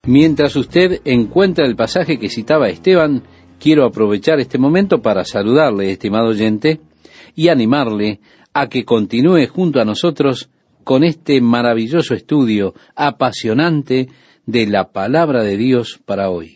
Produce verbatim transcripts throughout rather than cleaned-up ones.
Mientras usted encuentra el pasaje que citaba Esteban, quiero aprovechar este momento para saludarle, estimado oyente, y animarle a que continúe junto a nosotros con este maravilloso estudio apasionante de la palabra de Dios para hoy.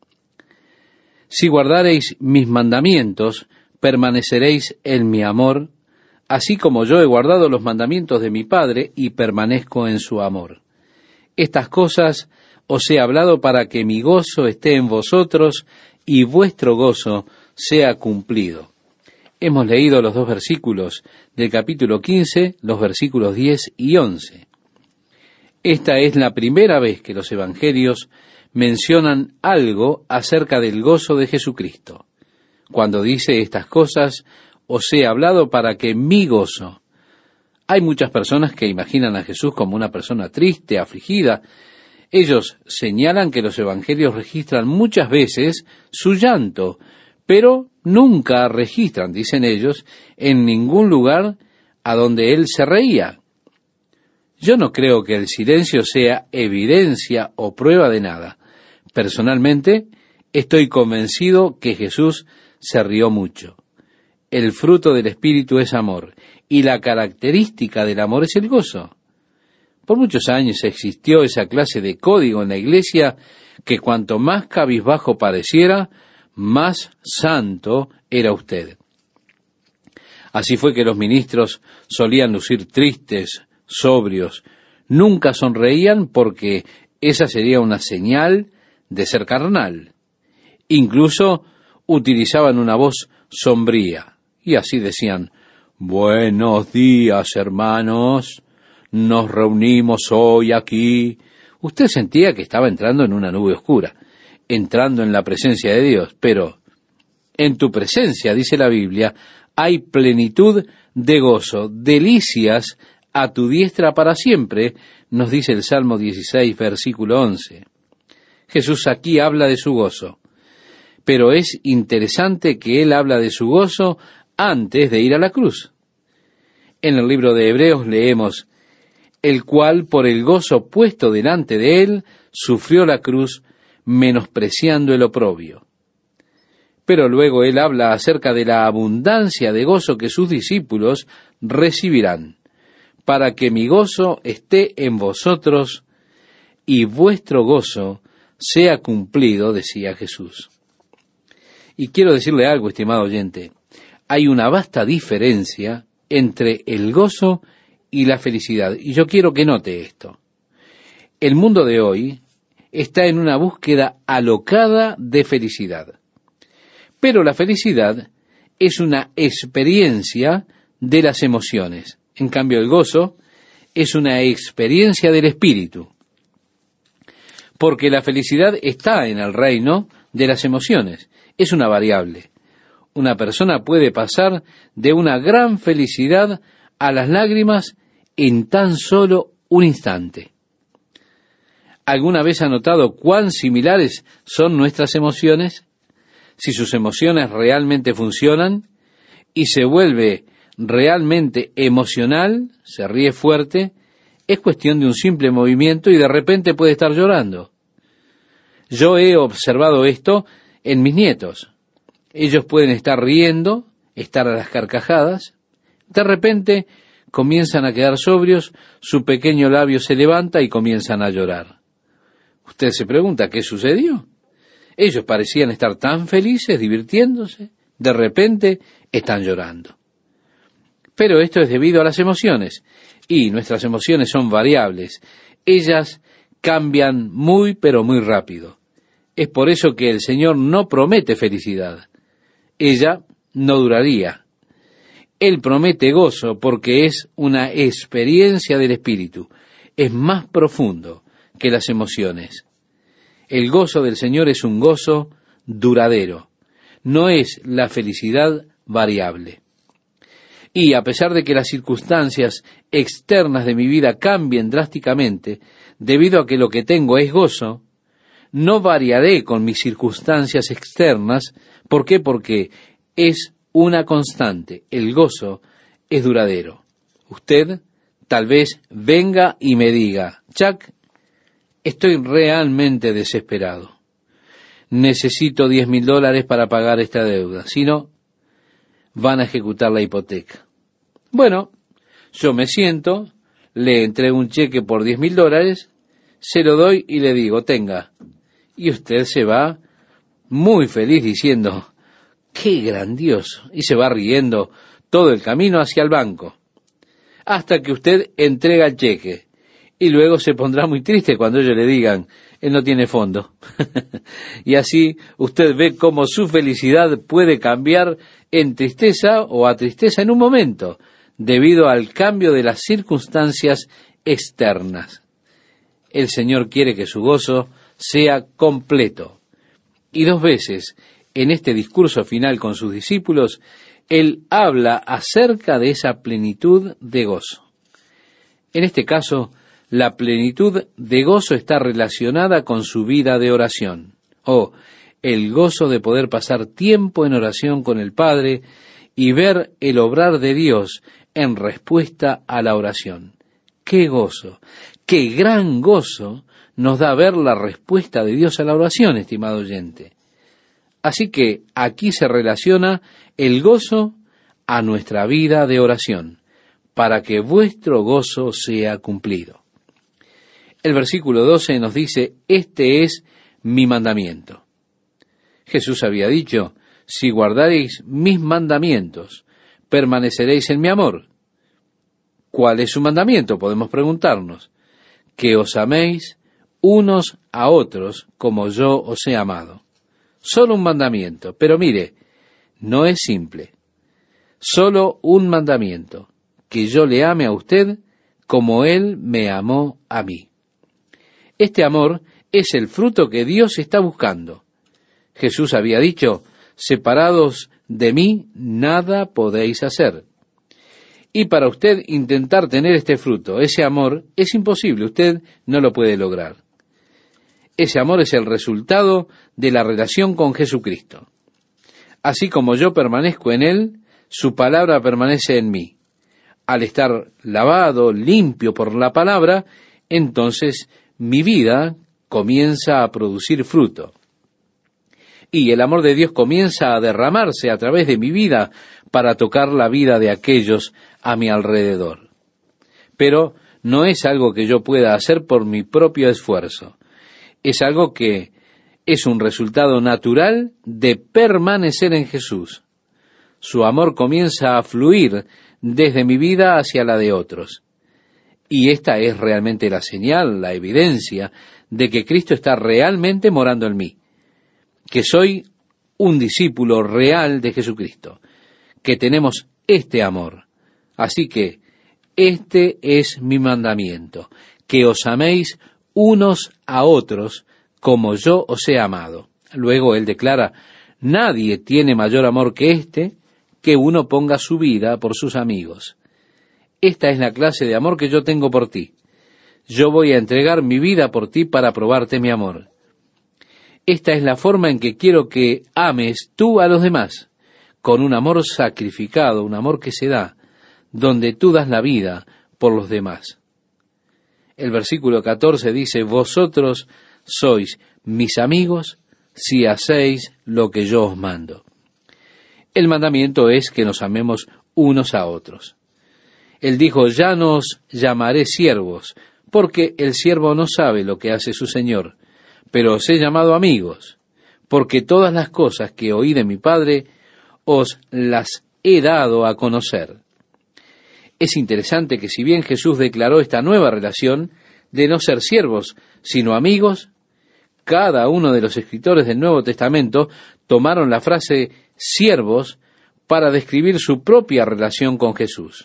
Si guardareis mis mandamientos, permaneceréis en mi amor, así como yo he guardado los mandamientos de mi Padre y permanezco en su amor. Estas cosas os he hablado para que mi gozo esté en vosotros y vuestro gozo sea cumplido. Hemos leído los dos versículos del capítulo quince, los versículos diez y once. Esta es la primera vez que los evangelios mencionan algo acerca del gozo de Jesucristo. Cuando dice estas cosas, os he hablado para que mi gozo. Hay muchas personas que imaginan a Jesús como una persona triste, afligida. Ellos señalan que los evangelios registran muchas veces su llanto, pero nunca registran, dicen ellos, en ningún lugar a donde él se reía. Yo no creo que el silencio sea evidencia o prueba de nada. Personalmente, estoy convencido que Jesús se rió mucho. El fruto del Espíritu es amor, y la característica del amor es el gozo. Por muchos años existió esa clase de código en la iglesia que cuanto más cabizbajo pareciera, más santo era usted. Así fue que los ministros solían lucir tristes, sobrios, nunca sonreían porque esa sería una señal de ser carnal. Incluso utilizaban una voz sombría y así decían: buenos días, hermanos, nos reunimos hoy aquí. Usted sentía que estaba entrando en una nube oscura, entrando en la presencia de Dios, pero en tu presencia, dice la Biblia, hay plenitud de gozo, delicias a tu diestra para siempre, nos dice el Salmo dieciséis, versículo once. Jesús aquí habla de su gozo, pero es interesante que él habla de su gozo antes de ir a la cruz. En el libro de Hebreos leemos: el cual por el gozo puesto delante de él sufrió la cruz, menospreciando el oprobio. Pero luego él habla acerca de la abundancia de gozo que sus discípulos recibirán, para que mi gozo esté en vosotros y vuestro gozo sea cumplido, decía Jesús. Y quiero decirle algo, estimado oyente, hay una vasta diferencia entre el gozo y la felicidad, y yo quiero que note esto. El mundo de hoy está en una búsqueda alocada de felicidad, pero la felicidad es una experiencia de las emociones. En cambio, el gozo es una experiencia del espíritu, porque la felicidad está en el reino de las emociones, es una variable. Una persona puede pasar de una gran felicidad a las lágrimas en tan solo un instante. ¿Alguna vez ha notado cuán similares son nuestras emociones? Si sus emociones realmente funcionan y se vuelve realmente emocional, se ríe fuerte, es cuestión de un simple movimiento y de repente puede estar llorando. Yo he observado esto en mis nietos. Ellos pueden estar riendo, estar a las carcajadas, de repente comienzan a quedar sobrios, su pequeño labio se levanta y comienzan a llorar. Usted se pregunta, ¿qué sucedió? Ellos parecían estar tan felices, divirtiéndose, de repente están llorando. Pero esto es debido a las emociones, y nuestras emociones son variables. Ellas cambian muy, pero muy rápido. Es por eso que el Señor no promete felicidad. Ella no duraría. Él promete gozo porque es una experiencia del Espíritu. Es más profundo que las emociones. El gozo del Señor es un gozo duradero. No es la felicidad variable. Y a pesar de que las circunstancias externas de mi vida cambien drásticamente, debido a que lo que tengo es gozo, no variaré con mis circunstancias externas. ¿Por qué? Porque es una constante. El gozo es duradero. Usted tal vez venga y me diga: Chuck, Estoy realmente desesperado. Necesito diez mil dólares para pagar esta deuda. Si no, van a ejecutar la hipoteca. Bueno, yo me siento, le entrego un cheque por diez mil dólares, se lo doy y le digo, tenga. Y usted se va muy feliz diciendo, ¡qué grandioso! Y se va riendo todo el camino hacia el banco, hasta que usted entrega el cheque. Y luego se pondrá muy triste cuando ellos le digan, él no tiene fondo. Y así usted ve cómo su felicidad puede cambiar en tristeza o a tristeza en un momento, debido al cambio de las circunstancias externas. El Señor quiere que su gozo sea completo. Y dos veces, en este discurso final con sus discípulos, Él habla acerca de esa plenitud de gozo. En este caso, la plenitud de gozo está relacionada con su vida de oración, o el gozo de poder pasar tiempo en oración con el Padre y ver el obrar de Dios en respuesta a la oración. ¡Qué gozo! ¡Qué gran gozo nos da ver la respuesta de Dios a la oración, estimado oyente! Así que aquí se relaciona el gozo a nuestra vida de oración, para que vuestro gozo sea cumplido. El versículo doce nos dice, este es mi mandamiento. Jesús había dicho, si guardaréis mis mandamientos, permaneceréis en mi amor. ¿Cuál es su mandamiento? Podemos preguntarnos. Que os améis unos a otros como yo os he amado. Solo un mandamiento, pero mire, no es simple. Solo un mandamiento, que yo le ame a usted como Él me amó a mí. Este amor es el fruto que Dios está buscando. Jesús había dicho, separados de mí, nada podéis hacer. Y para usted intentar tener este fruto, ese amor, es imposible, usted no lo puede lograr. Ese amor es el resultado de la relación con Jesucristo. Así como yo permanezco en Él, su palabra permanece en mí. Al estar lavado, limpio por la palabra, entonces mi vida comienza a producir fruto. Y el amor de Dios comienza a derramarse a través de mi vida para tocar la vida de aquellos a mi alrededor. Pero no es algo que yo pueda hacer por mi propio esfuerzo. Es algo que es un resultado natural de permanecer en Jesús. Su amor comienza a fluir desde mi vida hacia la de otros. Y esta es realmente la señal, la evidencia de que Cristo está realmente morando en mí, que soy un discípulo real de Jesucristo, que tenemos este amor. Así que este es mi mandamiento, que os améis unos a otros como yo os he amado. Luego él declara, nadie tiene mayor amor que este, que uno ponga su vida por sus amigos. Esta es la clase de amor que yo tengo por ti. Yo voy a entregar mi vida por ti para probarte mi amor. Esta es la forma en que quiero que ames tú a los demás, con un amor sacrificado, un amor que se da, donde tú das la vida por los demás. El versículo catorce dice, vosotros sois mis amigos si hacéis lo que yo os mando. El mandamiento es que nos amemos unos a otros. Él dijo, ya no os llamaré siervos, porque el siervo no sabe lo que hace su señor, pero os he llamado amigos, porque todas las cosas que oí de mi Padre os las he dado a conocer. Es interesante que si bien Jesús declaró esta nueva relación de no ser siervos, sino amigos, cada uno de los escritores del Nuevo Testamento tomaron la frase siervos para describir su propia relación con Jesús.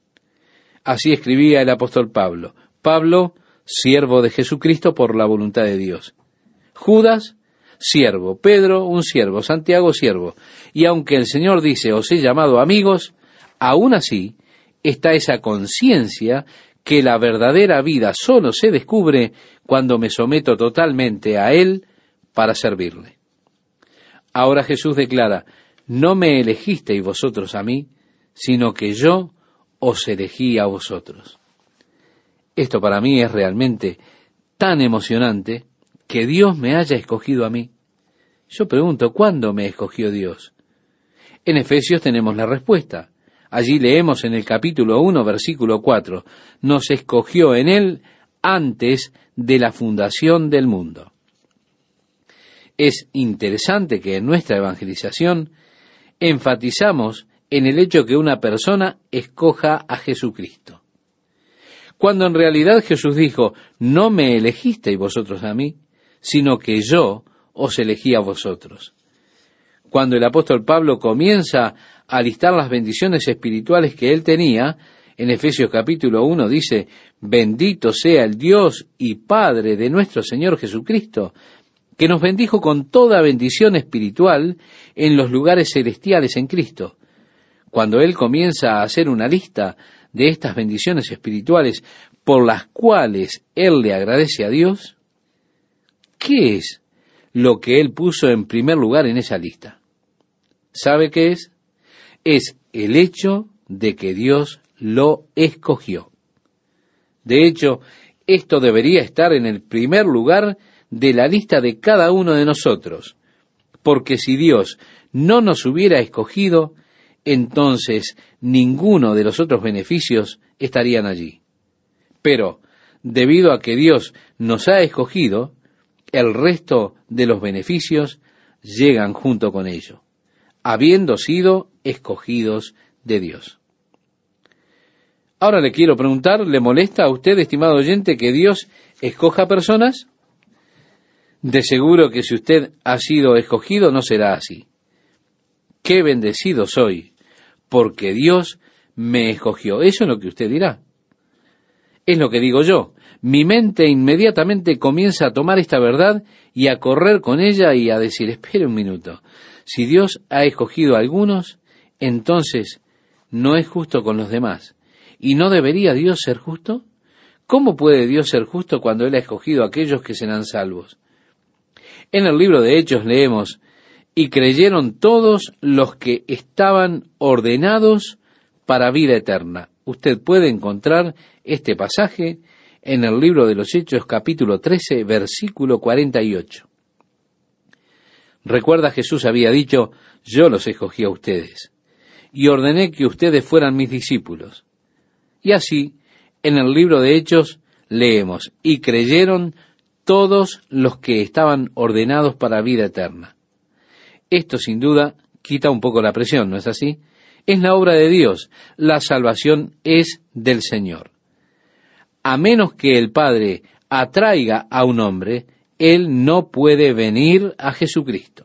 Así escribía el apóstol Pablo. Pablo, siervo de Jesucristo por la voluntad de Dios. Judas, siervo. Pedro, un siervo. Santiago, siervo. Y aunque el Señor dice, os he llamado amigos, aún así está esa conciencia que la verdadera vida solo se descubre cuando me someto totalmente a Él para servirle. Ahora Jesús declara, no me elegisteis vosotros a mí, sino que yo os elegí a vosotros. Esto para mí es realmente tan emocionante que Dios me haya escogido a mí. Yo pregunto, ¿cuándo me escogió Dios? En Efesios tenemos la respuesta. Allí leemos en el capítulo uno, versículo cuatro, nos escogió en Él antes de la fundación del mundo. Es interesante que en nuestra evangelización enfatizamos en el hecho que una persona escoja a Jesucristo, cuando en realidad Jesús dijo, no me elegisteis vosotros a mí, sino que yo os elegí a vosotros. Cuando el apóstol Pablo comienza a listar las bendiciones espirituales que él tenía, en Efesios capítulo uno dice, bendito sea el Dios y Padre de nuestro Señor Jesucristo, que nos bendijo con toda bendición espiritual en los lugares celestiales en Cristo. Cuando él comienza a hacer una lista de estas bendiciones espirituales por las cuales él le agradece a Dios, ¿qué es lo que él puso en primer lugar en esa lista? ¿Sabe qué es? Es el hecho de que Dios lo escogió. De hecho, esto debería estar en el primer lugar de la lista de cada uno de nosotros, porque si Dios no nos hubiera escogido, entonces ninguno de los otros beneficios estarían allí. Pero, debido a que Dios nos ha escogido, el resto de los beneficios llegan junto con ello, habiendo sido escogidos de Dios. Ahora le quiero preguntar, ¿le molesta a usted, estimado oyente, que Dios escoja personas? De seguro que si usted ha sido escogido no será así. ¡Qué bendecido soy! Porque Dios me escogió. Eso es lo que usted dirá. Es lo que digo yo. Mi mente inmediatamente comienza a tomar esta verdad y a correr con ella y a decir, espere un minuto. Si Dios ha escogido a algunos, entonces no es justo con los demás. ¿Y no debería Dios ser justo? ¿Cómo puede Dios ser justo cuando Él ha escogido a aquellos que serán salvos? En el libro de Hechos leemos, y creyeron todos los que estaban ordenados para vida eterna. Usted puede encontrar este pasaje en el libro de los Hechos, capítulo trece, versículo cuarenta y ocho. Recuerda, Jesús había dicho, yo los escogí a ustedes, y ordené que ustedes fueran mis discípulos. Y así, en el libro de Hechos, leemos, y creyeron todos los que estaban ordenados para vida eterna. Esto, sin duda, quita un poco la presión, ¿no es así? Es la obra de Dios. La salvación es del Señor. A menos que el Padre atraiga a un hombre, Él no puede venir a Jesucristo.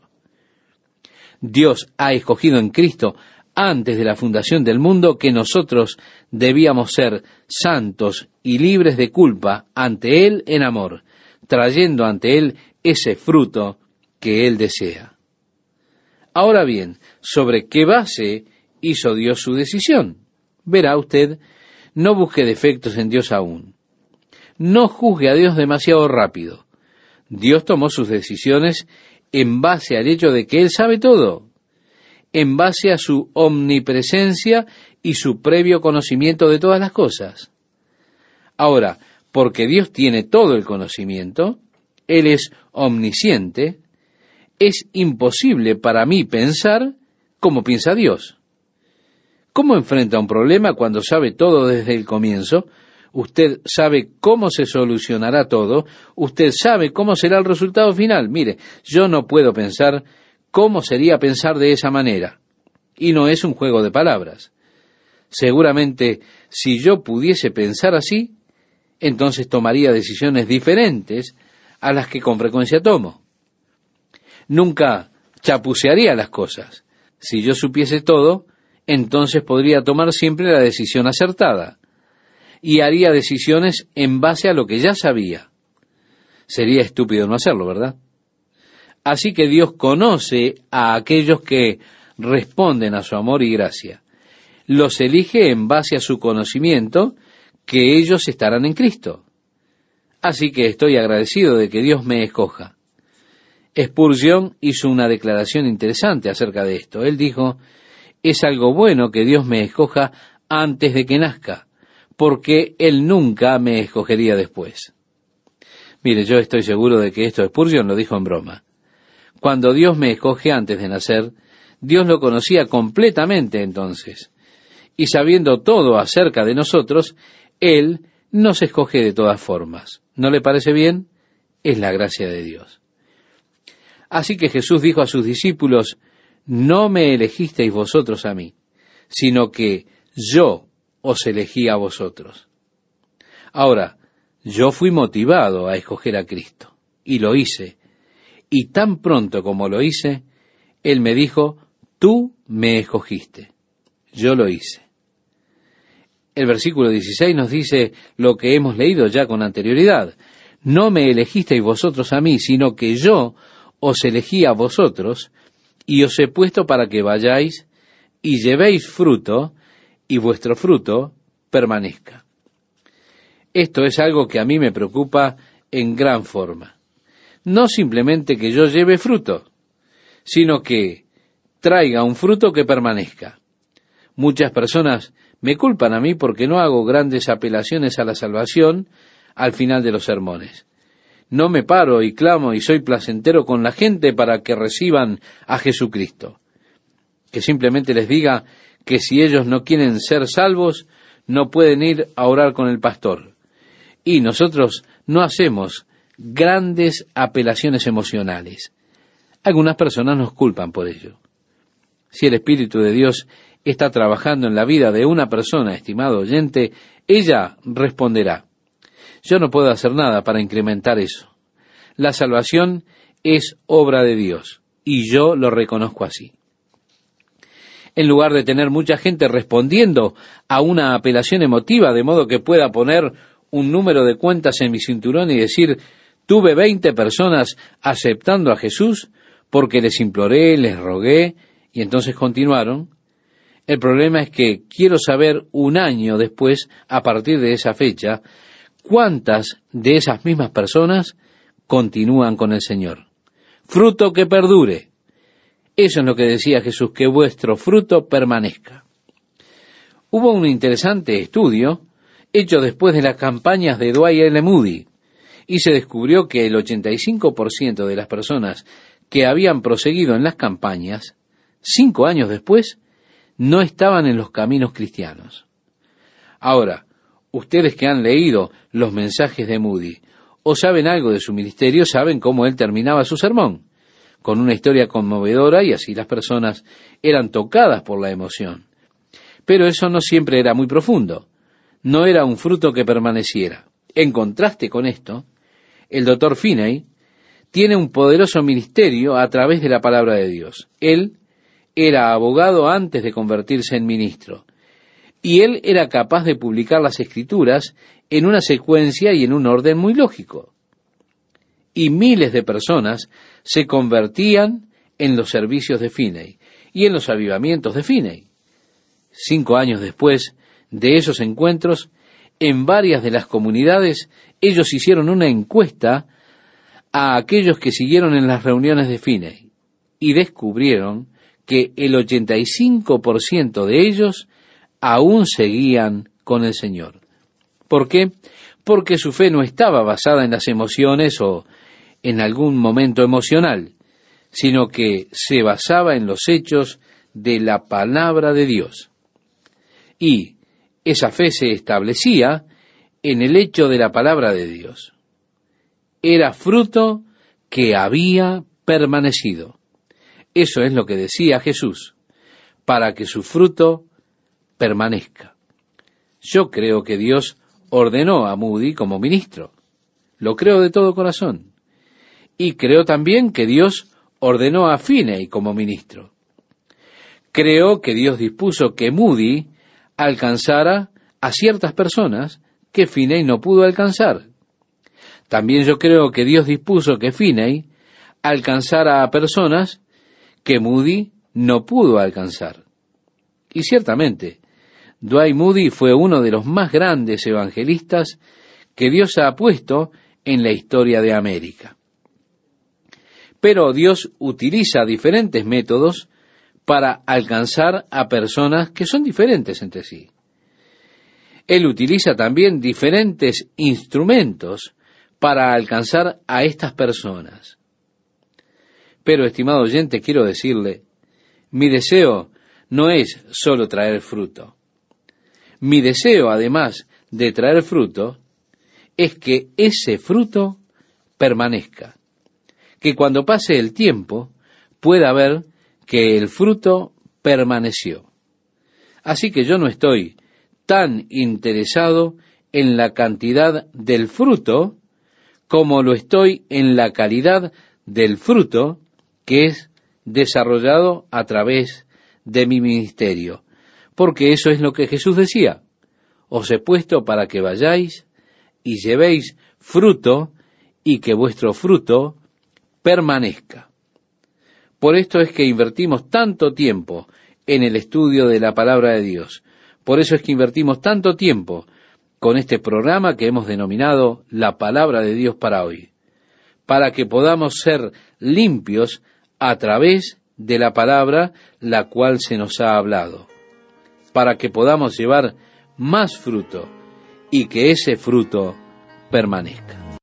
Dios ha escogido en Cristo, antes de la fundación del mundo, que nosotros debíamos ser santos y libres de culpa ante Él en amor, trayendo ante Él ese fruto que Él desea. Ahora bien, ¿sobre qué base hizo Dios su decisión? Verá usted, no busque defectos en Dios aún. No juzgue a Dios demasiado rápido. Dios tomó sus decisiones en base al hecho de que Él sabe todo, en base a su omnipresencia y su previo conocimiento de todas las cosas. Ahora, porque Dios tiene todo el conocimiento, Él es omnisciente, es imposible para mí pensar como piensa Dios. ¿Cómo enfrenta un problema cuando sabe todo desde el comienzo? Usted sabe cómo se solucionará todo, usted sabe cómo será el resultado final. Mire, yo no puedo pensar cómo sería pensar de esa manera. Y no es un juego de palabras. Seguramente, si yo pudiese pensar así, entonces tomaría decisiones diferentes a las que con frecuencia tomo. Nunca chapucearía las cosas. Si yo supiese todo, entonces podría tomar siempre la decisión acertada. Y haría decisiones en base a lo que ya sabía. Sería estúpido no hacerlo, ¿verdad? Así que Dios conoce a aquellos que responden a su amor y gracia. Los elige en base a su conocimiento que ellos estarán en Cristo. Así que estoy agradecido de que Dios me escoja. Spurgeon hizo una declaración interesante acerca de esto. Él dijo, es algo bueno que Dios me escoja antes de que nazca, porque Él nunca me escogería después. Mire, yo estoy seguro de que esto Spurgeon lo dijo en broma. Cuando Dios me escoge antes de nacer, Dios lo conocía completamente entonces. Y sabiendo todo acerca de nosotros, Él nos escoge de todas formas. ¿No le parece bien? Es la gracia de Dios. Así que Jesús dijo a sus discípulos, no me elegisteis vosotros a mí, sino que yo os elegí a vosotros. Ahora, yo fui motivado a escoger a Cristo, y lo hice. Y tan pronto como lo hice, Él me dijo, tú me escogiste. Yo lo hice. El versículo dieciséis nos dice lo que hemos leído ya con anterioridad. No me elegisteis vosotros a mí, sino que yo os elegí a vosotros, y os he puesto para que vayáis y llevéis fruto, y vuestro fruto permanezca. Esto es algo que a mí me preocupa en gran forma. No simplemente que yo lleve fruto, sino que traiga un fruto que permanezca. Muchas personas me culpan a mí porque no hago grandes apelaciones a la salvación al final de los sermones. No me paro y clamo y soy placentero con la gente para que reciban a Jesucristo. Que simplemente les diga que si ellos no quieren ser salvos, no pueden ir a orar con el pastor. Y nosotros no hacemos grandes apelaciones emocionales. Algunas personas nos culpan por ello. Si el Espíritu de Dios está trabajando en la vida de una persona, estimado oyente, ella responderá. Yo no puedo hacer nada para incrementar eso. La salvación es obra de Dios, y yo lo reconozco así. En lugar de tener mucha gente respondiendo a una apelación emotiva, de modo que pueda poner un número de cuentas en mi cinturón y decir, tuve veinte personas aceptando a Jesús porque les imploré, les rogué, y entonces continuaron. El problema es que quiero saber un año después, a partir de esa fecha, cuántas de esas mismas personas continúan con el Señor. Fruto que perdure. Eso es lo que decía Jesús, que vuestro fruto permanezca. Hubo un interesante estudio hecho después de las campañas de Dwight L. Moody, y se descubrió que el ochenta y cinco por ciento de las personas que habían proseguido en las campañas, cinco años después, no estaban en los caminos cristianos. Ahora, ustedes que han leído los mensajes de Moody, o saben algo de su ministerio, saben cómo él terminaba su sermón, con una historia conmovedora, y así las personas eran tocadas por la emoción. Pero eso no siempre era muy profundo, no era un fruto que permaneciera. En contraste con esto, el doctor Finney tiene un poderoso ministerio a través de la palabra de Dios. Él era abogado antes de convertirse en ministro, y él era capaz de publicar las Escrituras en una secuencia y en un orden muy lógico. Y miles de personas se convertían en los servicios de Finney y en los avivamientos de Finney. Cinco años después de esos encuentros, en varias de las comunidades, ellos hicieron una encuesta a aquellos que siguieron en las reuniones de Finney y descubrieron que el ochenta y cinco por ciento de ellos aún seguían con el Señor. ¿Por qué? Porque su fe no estaba basada en las emociones o en algún momento emocional, sino que se basaba en los hechos de la palabra de Dios. Y esa fe se establecía en el hecho de la palabra de Dios. Era fruto que había permanecido. Eso es lo que decía Jesús, para que su fruto permanezca. Yo creo que Dios ordenó a Moody como ministro. Lo creo de todo corazón. Y creo también que Dios ordenó a Finney como ministro. Creo que Dios dispuso que Moody alcanzara a ciertas personas que Finney no pudo alcanzar. También yo creo que Dios dispuso que Finney alcanzara a personas que Moody no pudo alcanzar. Y ciertamente, Dwight Moody fue uno de los más grandes evangelistas que Dios ha puesto en la historia de América. Pero Dios utiliza diferentes métodos para alcanzar a personas que son diferentes entre sí. Él utiliza también diferentes instrumentos para alcanzar a estas personas. Pero, estimado oyente, quiero decirle, mi deseo no es solo traer fruto. Mi deseo, además de traer fruto, es que ese fruto permanezca. Que cuando pase el tiempo, pueda ver que el fruto permaneció. Así que yo no estoy tan interesado en la cantidad del fruto como lo estoy en la calidad del fruto que es desarrollado a través de mi ministerio. Porque eso es lo que Jesús decía: os he puesto para que vayáis y llevéis fruto y que vuestro fruto permanezca. Por esto es que invertimos tanto tiempo en el estudio de la palabra de Dios. Por eso es que invertimos tanto tiempo con este programa que hemos denominado La Palabra de Dios para hoy, para que podamos ser limpios a través de la palabra la cual se nos ha hablado, para que podamos llevar más fruto y que ese fruto permanezca.